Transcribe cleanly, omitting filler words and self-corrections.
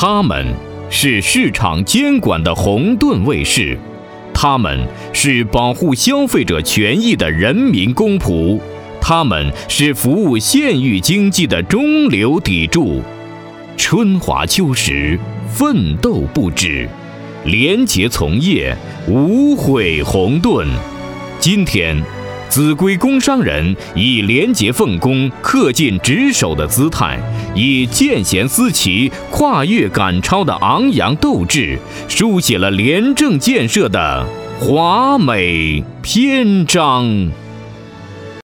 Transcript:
他们是市场监管的红盾卫士，他们是保护消费者权益的人民公仆，他们是服务县域经济的中流砥柱。春华秋实，奋斗不止，廉洁从业，无悔红盾。今天，秭归工商人以廉洁奉公、恪尽职守的姿态，以见贤思齐、跨越赶超的昂扬斗志，书写了廉政建设的华美篇章。